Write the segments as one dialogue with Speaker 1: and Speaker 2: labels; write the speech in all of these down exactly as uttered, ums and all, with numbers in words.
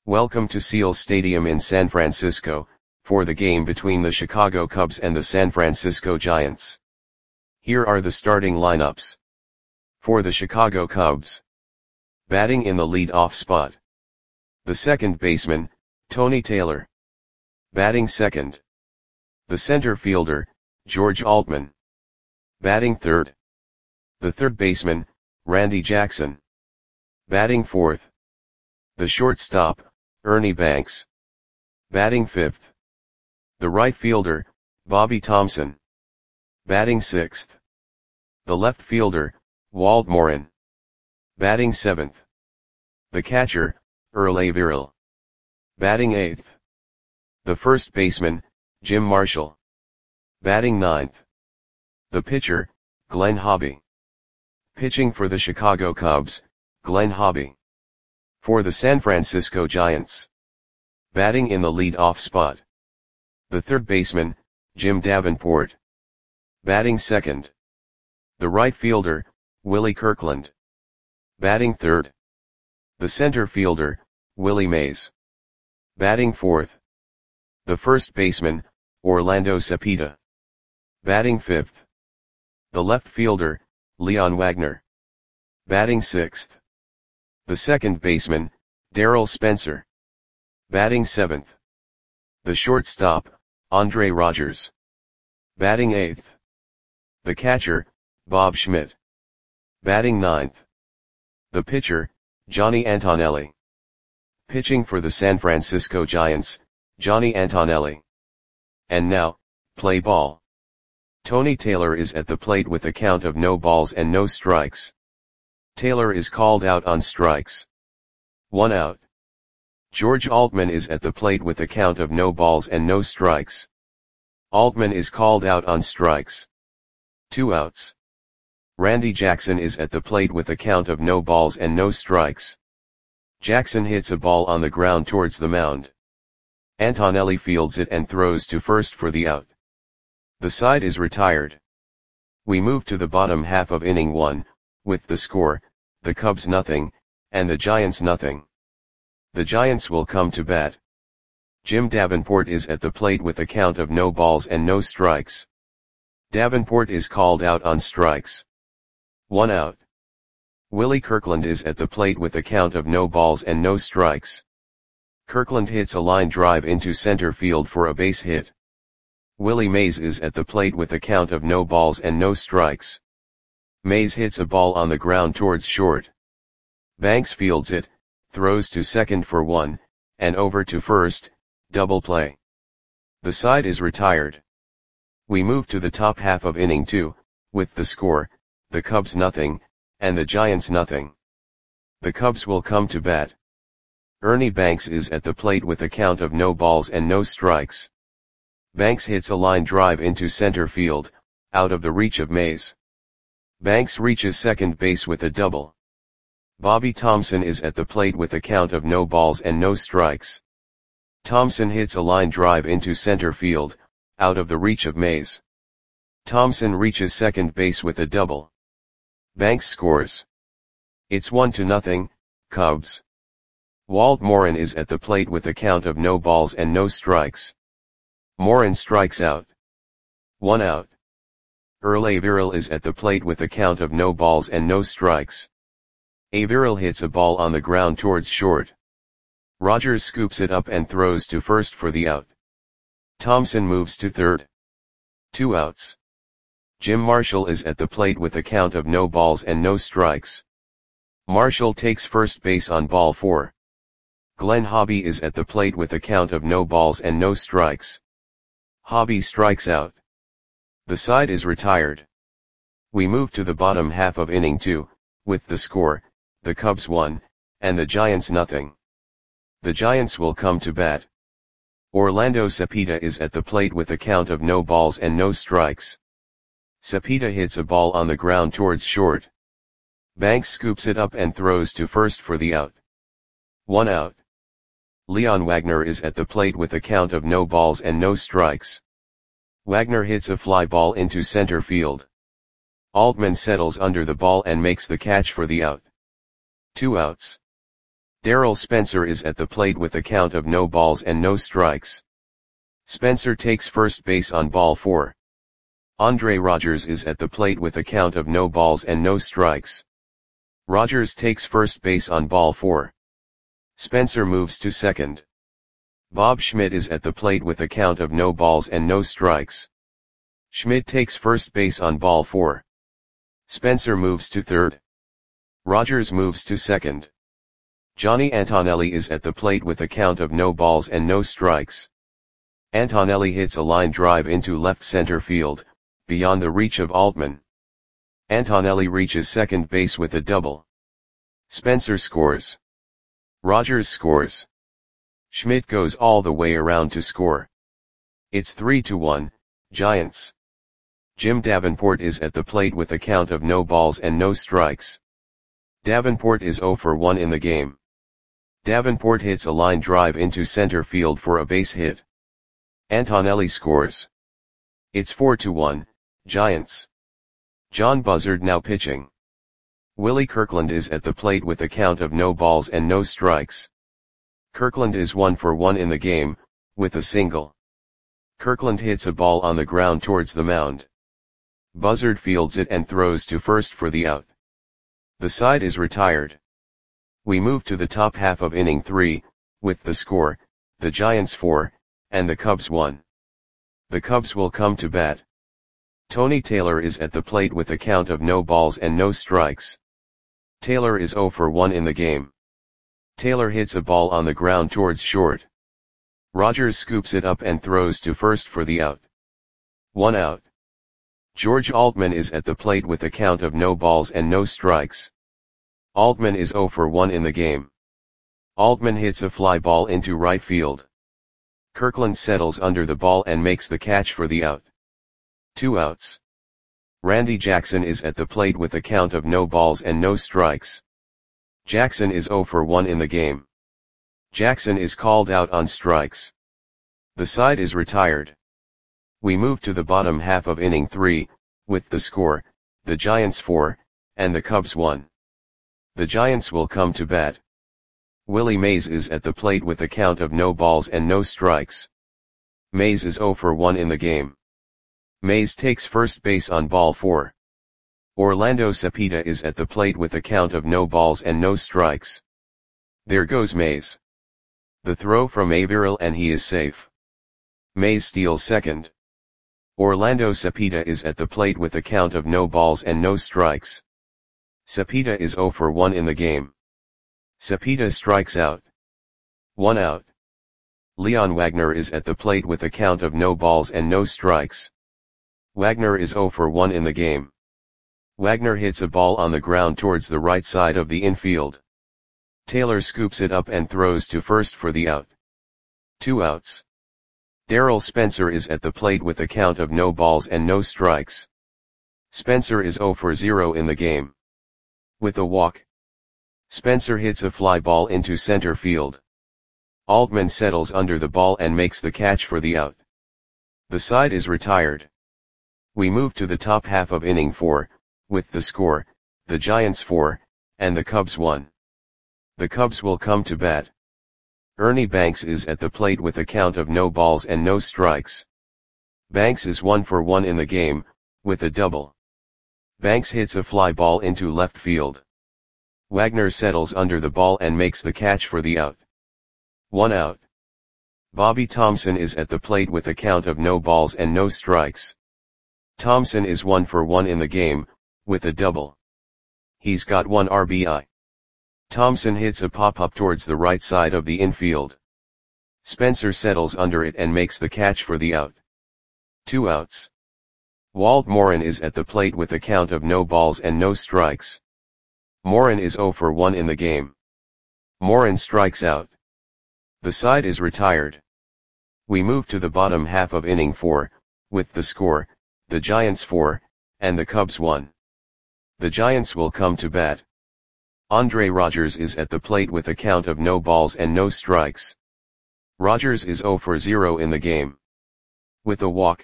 Speaker 1: Welcome to Seal Stadium in San Francisco, for the game between the Chicago Cubs and the San Francisco Giants. Here are the starting lineups. For the Chicago Cubs. Batting in the lead-off spot. The second baseman, Tony Taylor. Batting second. The center fielder, George Altman. Batting third. The third baseman, Randy Jackson. Batting fourth. The shortstop, Ernie Banks. Batting fifth. The right fielder, Bobby Thomson. Batting sixth. The left fielder, Walt Morin. Batting seventh. The catcher, Earl Averill. Batting eighth. The first baseman, Jim Marshall. Batting ninth. The pitcher, Glenn Hobby. Pitching for the Chicago Cubs, Glenn Hobby. For the San Francisco Giants. Batting in the lead-off spot. The third baseman, Jim Davenport. Batting second. The right fielder, Willie Kirkland. Batting third. The center fielder, Willie Mays. Batting fourth. The first baseman, Orlando Cepeda. Batting fifth. The left fielder, Leon Wagner. Batting sixth. The second baseman, Darryl Spencer. Batting seventh. The shortstop, Andre Rogers. Batting eighth. The catcher, Bob Schmidt. Batting ninth. The pitcher, Johnny Antonelli. Pitching for the San Francisco Giants, Johnny Antonelli. And now, play ball. Tony Taylor is at the plate with a count of no balls and no strikes. Taylor is called out on strikes. One out. George Altman is at the plate with a count of no balls and no strikes. Altman is called out on strikes. Two outs. Randy Jackson is at the plate with a count of no balls and no strikes. Jackson hits a ball on the ground towards the mound. Antonelli fields it and throws to first for the out. The side is retired. We move to the bottom half of inning one, with the score, the Cubs nothing, and the Giants nothing. The Giants will come to bat. Jim Davenport is at the plate with a count of no balls and no strikes. Davenport is called out on strikes. One out. Willie Kirkland is at the plate with a count of no balls and no strikes. Kirkland hits a line drive into center field for a base hit. Willie Mays is at the plate with a count of no balls and no strikes. Mays hits a ball on the ground towards short. Banks fields it, throws to second for one, and over to first, double play. The side is retired. We move to the top half of inning two, with the score, the Cubs nothing, and the Giants nothing. The Cubs will come to bat. Ernie Banks is at the plate with a count of no balls and no strikes. Banks hits a line drive into center field, out of the reach of Mays. Banks reaches second base with a double. Bobby Thomson is at the plate with a count of no balls and no strikes. Thomson hits a line drive into center field, out of the reach of Mays. Thomson reaches second base with a double. Banks scores. It's one to nothing, Cubs. Walt Morin is at the plate with a count of no balls and no strikes. Morin strikes out. One out. Earl Averill is at the plate with a count of no balls and no strikes. Averill hits a ball on the ground towards short. Rogers scoops it up and throws to first for the out. Thomson moves to third. Two outs. Jim Marshall is at the plate with a count of no balls and no strikes. Marshall takes first base on ball four. Glenn Hobby is at the plate with a count of no balls and no strikes. Hobby strikes out. The side is retired. We move to the bottom half of inning two, with the score, the Cubs one, and the Giants nothing. The Giants will come to bat. Orlando Cepeda is at the plate with a count of no balls and no strikes. Cepeda hits a ball on the ground towards short. Banks scoops it up and throws to first for the out. One out. Leon Wagner is at the plate with a count of no balls and no strikes. Wagner hits a fly ball into center field. Altman settles under the ball and makes the catch for the out. Two outs. Darrell Spencer is at the plate with a count of no balls and no strikes. Spencer takes first base on ball four. Andre Rogers is at the plate with a count of no balls and no strikes. Rogers takes first base on ball four. Spencer moves to second. Bob Schmidt is at the plate with a count of no balls and no strikes. Schmidt takes first base on ball four. Spencer moves to third. Rogers moves to second. Johnny Antonelli is at the plate with a count of no balls and no strikes. Antonelli hits a line drive into left center field, beyond the reach of Altman. Antonelli reaches second base with a double. Spencer scores. Rogers scores. Schmidt goes all the way around to score. It's three to one, Giants. Jim Davenport is at the plate with a count of no balls and no strikes. Davenport is zero for one in the game. Davenport hits a line drive into center field for a base hit. Antonelli scores. It's four to one, Giants. John Buzzard now pitching. Willie Kirkland is at the plate with a count of no balls and no strikes. Kirkland is one for one in the game, with a single. Kirkland hits a ball on the ground towards the mound. Buzzard fields it and throws to first for the out. The side is retired. We move to the top half of inning three, with the score, the Giants four, and the Cubs one. The Cubs will come to bat. Tony Taylor is at the plate with a count of no balls and no strikes. Taylor is zero for one in the game. Taylor hits a ball on the ground towards short. Rogers scoops it up and throws to first for the out. One out. George Altman is at the plate with a count of no balls and no strikes. Altman is zero for one in the game. Altman hits a fly ball into right field. Kirkland settles under the ball and makes the catch for the out. Two outs. Randy Jackson is at the plate with a count of no balls and no strikes. Jackson is zero for one in the game. Jackson is called out on strikes. The side is retired. We move to the bottom half of inning three, with the score, the Giants four, and the Cubs one. The Giants will come to bat. Willie Mays is at the plate with a count of no balls and no strikes. Mays is zero for one in the game. Mays takes first base on ball four. Orlando Cepeda is at the plate with a count of no balls and no strikes. There goes Mays. The throw from Averill and he is safe. Mays steals second. Orlando Cepeda is at the plate with a count of no balls and no strikes. Cepeda is zero for one in the game. Cepeda strikes out. One out. Leon Wagner is at the plate with a count of no balls and no strikes. Wagner is zero for one in the game. Wagner hits a ball on the ground towards the right side of the infield. Taylor scoops it up and throws to first for the out. Two outs. Darrell Spencer is at the plate with a count of no balls and no strikes. Spencer is zero for zero in the game. With a walk. Spencer hits a fly ball into center field. Altman settles under the ball and makes the catch for the out. The side is retired. We move to the top half of inning four, with the score, the Giants four, and the Cubs one. The Cubs will come to bat. Ernie Banks is at the plate with a count of no balls and no strikes. Banks is one for one in the game, with a double. Banks hits a fly ball into left field. Wagner settles under the ball and makes the catch for the out. One out. Bobby Thompson is at the plate with a count of no balls and no strikes. Thompson is one for one in the game, with a double. He's got one R B I. Thompson hits a pop-up towards the right side of the infield. Spencer settles under it and makes the catch for the out. Two outs. Walt Morin is at the plate with a count of no balls and no strikes. Morin is zero for one in the game. Morin strikes out. The side is retired. We move to the bottom half of inning four, with the score, the Giants four, and the Cubs one. The Giants will come to bat. Andre Rogers is at the plate with a count of no balls and no strikes. Rogers is zero for zero in the game. With a walk.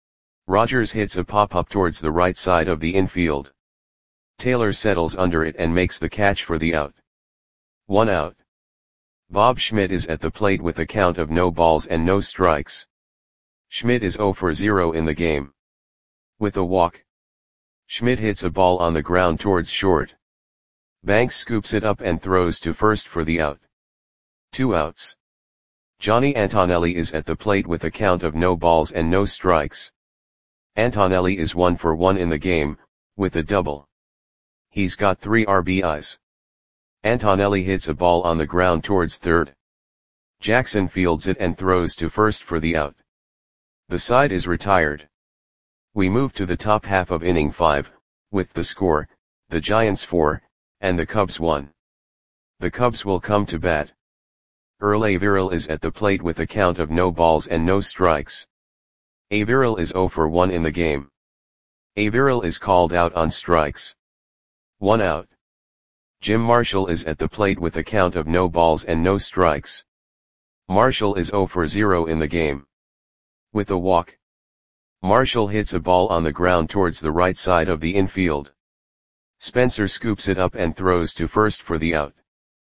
Speaker 1: Rogers hits a pop-up towards the right side of the infield. Taylor settles under it and makes the catch for the out. One out. Bob Schmidt is at the plate with a count of no balls and no strikes. Schmidt is zero for zero in the game. With a walk, Schmidt hits a ball on the ground towards short. Banks scoops it up and throws to first for the out. Two outs. Johnny Antonelli is at the plate with a count of no balls and no strikes. Antonelli is one for one in the game, with a double. He's got three R B Is. Antonelli hits a ball on the ground towards third. Jackson fields it and throws to first for the out. The side is retired. We move to the top half of inning five, with the score, the Giants four, and the Cubs one. The Cubs will come to bat. Earl Averill is at the plate with a count of no balls and no strikes. Averill is zero for one in the game. Averill is called out on strikes. One out. Jim Marshall is at the plate with a count of no balls and no strikes. Marshall is zero for zero in the game. With a walk, Marshall hits a ball on the ground towards the right side of the infield. Spencer scoops it up and throws to first for the out.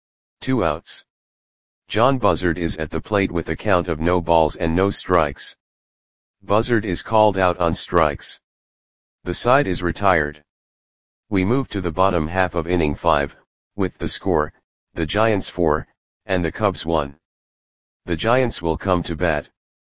Speaker 1: Two outs. John Buzzard is at the plate with a count of no balls and no strikes. Buzzard is called out on strikes. The side is retired. We move to the bottom half of inning five, with the score, the Giants four, and the Cubs one. The Giants will come to bat.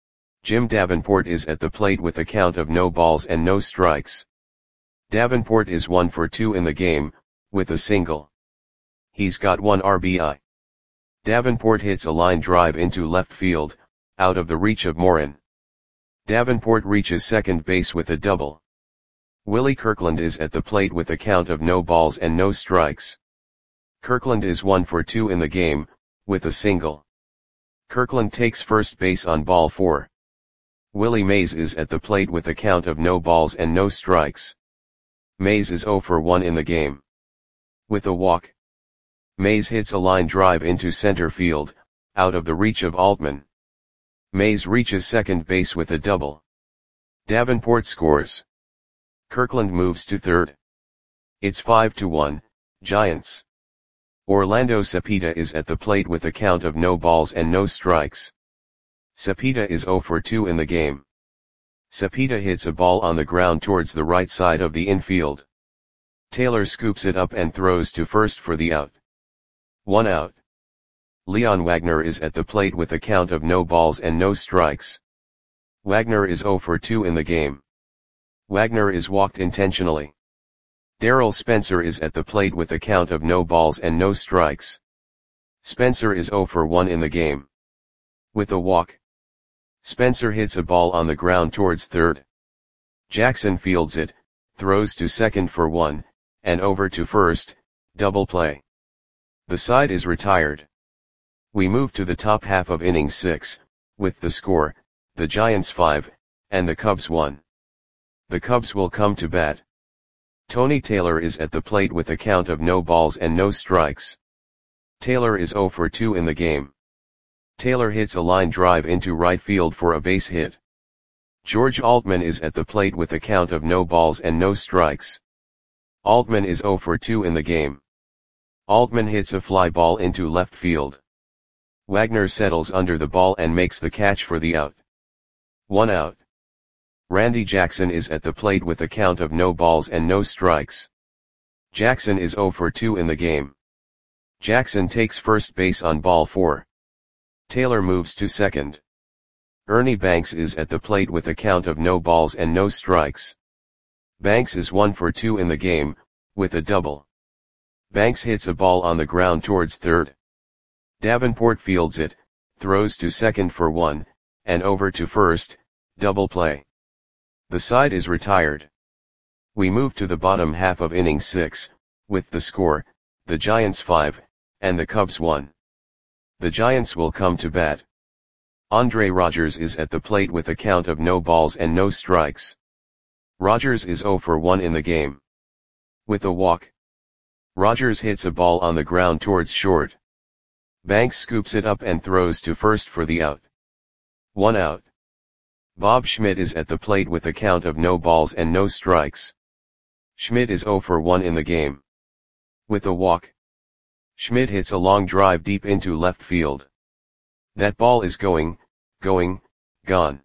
Speaker 1: Jim Davenport is at the plate with a count of no balls and no strikes. Davenport is one for two in the game, with a single. He's got one R B I. Davenport hits a line drive into left field, out of the reach of Morin. Davenport reaches second base with a double. Willie Kirkland is at the plate with a count of no balls and no strikes. Kirkland is one for two in the game, with a single. Kirkland takes first base on ball four. Willie Mays is at the plate with a count of no balls and no strikes. Mays is zero for one in the game. With a walk, Mays hits a line drive into center field, out of the reach of Altman. Mays reaches second base with a double. Davenport scores. Kirkland moves to third. It's five to one, Giants. Orlando Cepeda is at the plate with a count of no balls and no strikes. Cepeda is zero for two in the game. Cepeda hits a ball on the ground towards the right side of the infield. Taylor scoops it up and throws to first for the out. One out. Leon Wagner is at the plate with a count of no balls and no strikes. Wagner is zero for two in the game. Wagner is walked intentionally. Darrell Spencer is at the plate with a count of no balls and no strikes. Spencer is zero for one in the game. With a walk, Spencer hits a ball on the ground towards third. Jackson fields it, throws to second for one, and over to first, double play. The side is retired. We move to the top half of inning six, with the score, the Giants five, and the Cubs one. The Cubs will come to bat. Tony Taylor is at the plate with a count of no balls and no strikes. Taylor is zero for two in the game. Taylor hits a line drive into right field for a base hit. George Altman is at the plate with a count of no balls and no strikes. Altman is zero for two in the game. Altman hits a fly ball into left field. Wagner settles under the ball and makes the catch for the out. One out. Randy Jackson is at the plate with a count of no balls and no strikes. Jackson is zero for two in the game. Jackson takes first base on ball four. Taylor moves to second. Ernie Banks is at the plate with a count of no balls and no strikes. Banks is one for two in the game, with a double. Banks hits a ball on the ground towards third. Davenport fields it, throws to second for one, and over to first, double play. The side is retired. We move to the bottom half of inning six, with the score, the Giants five, and the Cubs one. The Giants will come to bat. Andre Rogers is at the plate with a count of no balls and no strikes. Rogers is zero for one in the game. With a walk, Rogers hits a ball on the ground towards short. Banks scoops it up and throws to first for the out. One out. Bob Schmidt is at the plate with a count of no balls and no strikes. Schmidt is zero for one in the game. With a walk, Schmidt hits a long drive deep into left field. That ball is going, going, gone.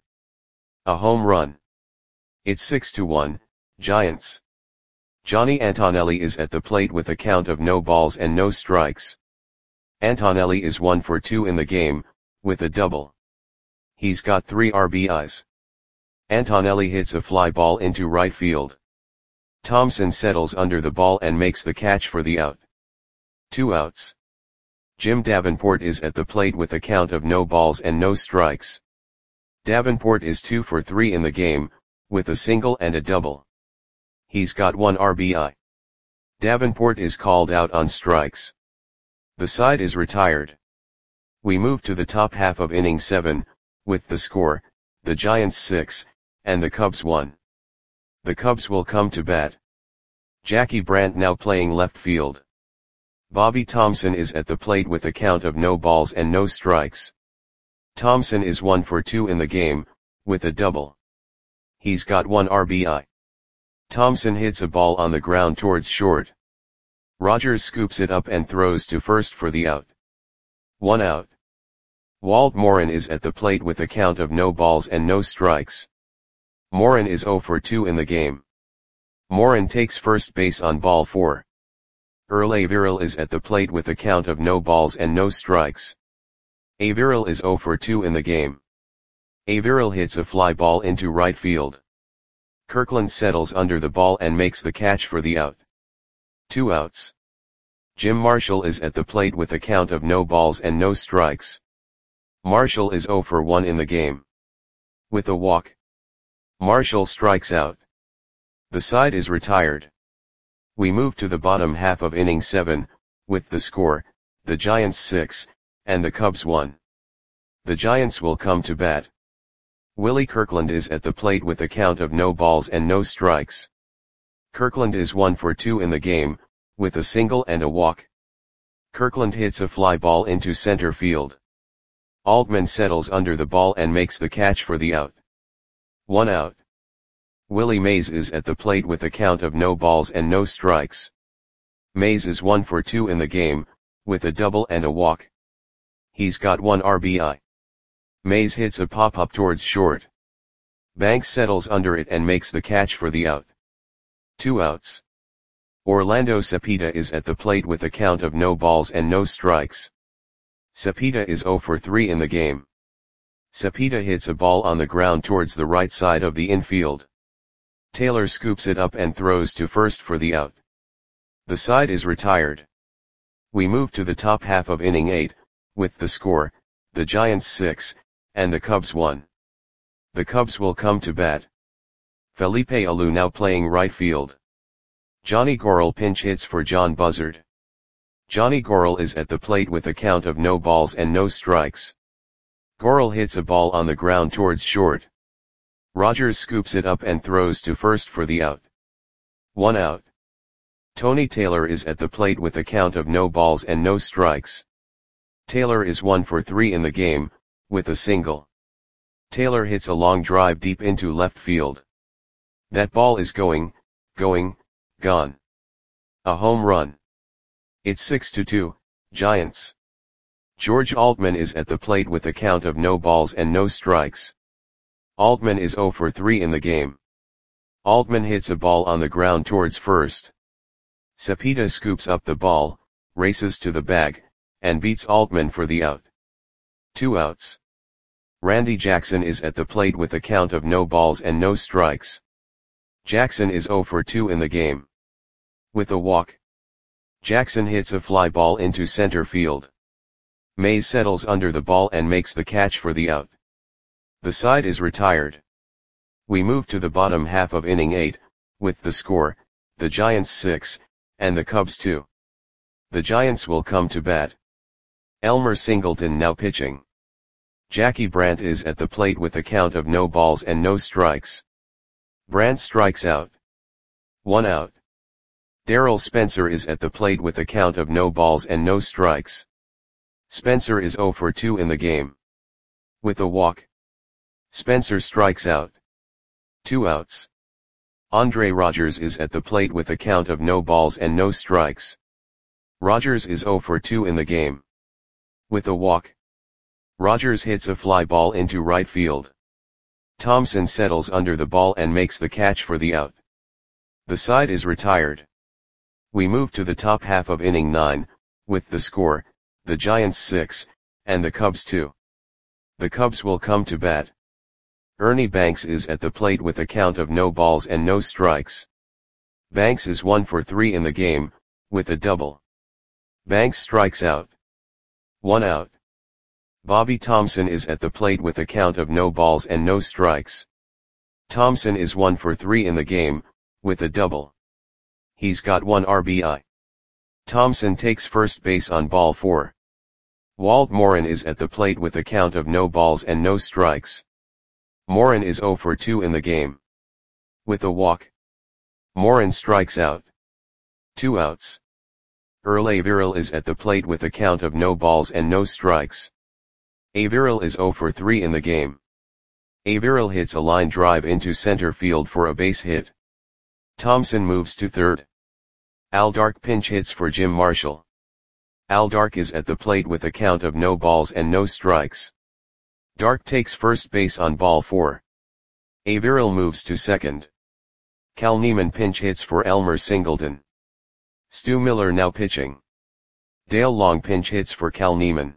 Speaker 1: A home run. It's six to one, Giants. Johnny Antonelli is at the plate with a count of no balls and no strikes. Antonelli is one for two in the game, with a double. He's got three R B Is. Antonelli hits a fly ball into right field. Thompson settles under the ball and makes the catch for the out. Two outs. Jim Davenport is at the plate with a count of no balls and no strikes. Davenport is two for three in the game, with a single and a double. He's got one R B I. Davenport is called out on strikes. The side is retired. We move to the top half of inning seven, with the score, the Giants six, and the Cubs one. The Cubs will come to bat. Jackie Brandt now playing left field. Bobby Thomson is at the plate with a count of no balls and no strikes. Thomson is one for two in the game, with a double. He's got one R B I. Thomson hits a ball on the ground towards short. Rogers scoops it up and throws to first for the out. One out. Walt Morin is at the plate with a count of no balls and no strikes. Morin is zero for two in the game. Morin takes first base on ball four. Earl Averill is at the plate with a count of no balls and no strikes. Averill is zero for two in the game. Averill hits a fly ball into right field. Kirkland settles under the ball and makes the catch for the out. Two outs. Jim Marshall is at the plate with a count of no balls and no strikes. Marshall is zero for one in the game. With a walk. Marshall strikes out. The side is retired. We move to the bottom half of inning seven, with the score, the Giants six, and the Cubs one. The Giants will come to bat. Willie Kirkland is at the plate with a count of no balls and no strikes. Kirkland is one for two in the game, with a single and a walk. Kirkland hits a fly ball into center field. Altman settles under the ball and makes the catch for the out. One out. Willie Mays is at the plate with a count of no balls and no strikes. Mays is one for two in the game, with a double and a walk. He's got one R B I. Mays hits a pop-up towards short. Banks settles under it and makes the catch for the out. Two outs. Orlando Cepeda is at the plate with a count of no balls and no strikes. Cepeda is zero for three in the game. Cepeda hits a ball on the ground towards the right side of the infield. Taylor scoops it up and throws to first for the out. The side is retired. We move to the top half of inning eight, with the score, the Giants six, and the Cubs one. The Cubs will come to bat. Felipe Alou now playing right field. Johnny Gorel pinch hits for John Buzzard. Johnny Gorel is at the plate with a count of no balls and no strikes. Gorel hits a ball on the ground towards short. Rogers scoops it up and throws to first for the out. One out. Tony Taylor is at the plate with a count of no balls and no strikes. Taylor is one for three in the game, with a single. Taylor hits a long drive deep into left field. That ball is going, going, gone. A home run. It's six to two, Giants. George Altman is at the plate with a count of no balls and no strikes. Altman is zero for three in the game. Altman hits a ball on the ground towards first. Cepeda scoops up the ball, races to the bag, and beats Altman for the out. Two outs. Randy Jackson is at the plate with a count of no balls and no strikes. Jackson is zero for two in the game. With a walk. Jackson hits a fly ball into center field. Mays settles under the ball and makes the catch for the out. The side is retired. We move to the bottom half of inning eight, with the score, the Giants six, and the Cubs two. The Giants will come to bat. Elmer Singleton now pitching. Jackie Brandt is at the plate with a count of no balls and no strikes. Brandt strikes out. One out. Darrell Spencer is at the plate with a count of no balls and no strikes. Spencer is zero for two in the game. With a walk. Spencer strikes out. Two outs. Andre Rogers is at the plate with a count of no balls and no strikes. Rogers is zero for two in the game. With a walk, Rogers hits a fly ball into right field. Thomson settles under the ball and makes the catch for the out. The side is retired. We move to the top half of inning nine, with the score, the Giants six, and the Cubs two. The Cubs will come to bat. Ernie Banks is at the plate with a count of no balls and no strikes. Banks is one for three in the game, with a double. Banks strikes out. One out. Bobby Thomson is at the plate with a count of no balls and no strikes. Thomson is one for three in the game, with a double. He's got one R B I. Thomson takes first base on ball four. Walt Morin is at the plate with a count of no balls and no strikes. Morin is zero for two in the game. With a walk, Morin strikes out. Two outs. Earl Averill is at the plate with a count of no balls and no strikes. Averill is zero for three in the game. Averill hits a line drive into center field for a base hit. Thomson moves to third. Al Dark pinch hits for Jim Marshall. Al Dark is at the plate with a count of no balls and no strikes. Dark takes first base on ball four. Averill moves to second. Cal Neiman pinch hits for Elmer Singleton. Stu Miller now pitching. Dale Long pinch hits for Cal Neiman.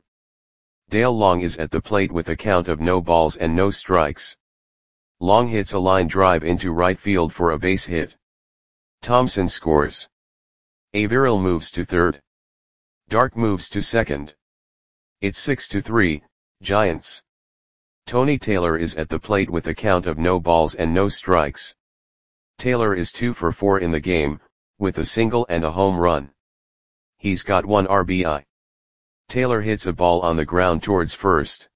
Speaker 1: Dale Long is at the plate with a count of no balls and no strikes. Long hits a line drive into right field for a base hit. Thomson scores. Averill moves to third. Dark moves to second. It's six to three, Giants. Tony Taylor is at the plate with a count of no balls and no strikes. Taylor is two for four in the game, with a single and a home run. He's got one R B I. Taylor hits a ball on the ground towards first.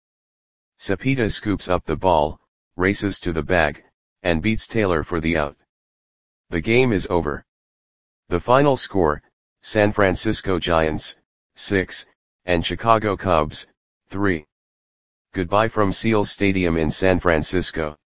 Speaker 1: Cepeda scoops up the ball, races to the bag, and beats Taylor for the out. The game is over. The final score, San Francisco Giants, six, and Chicago Cubs, three. Goodbye from Seals Stadium in San Francisco.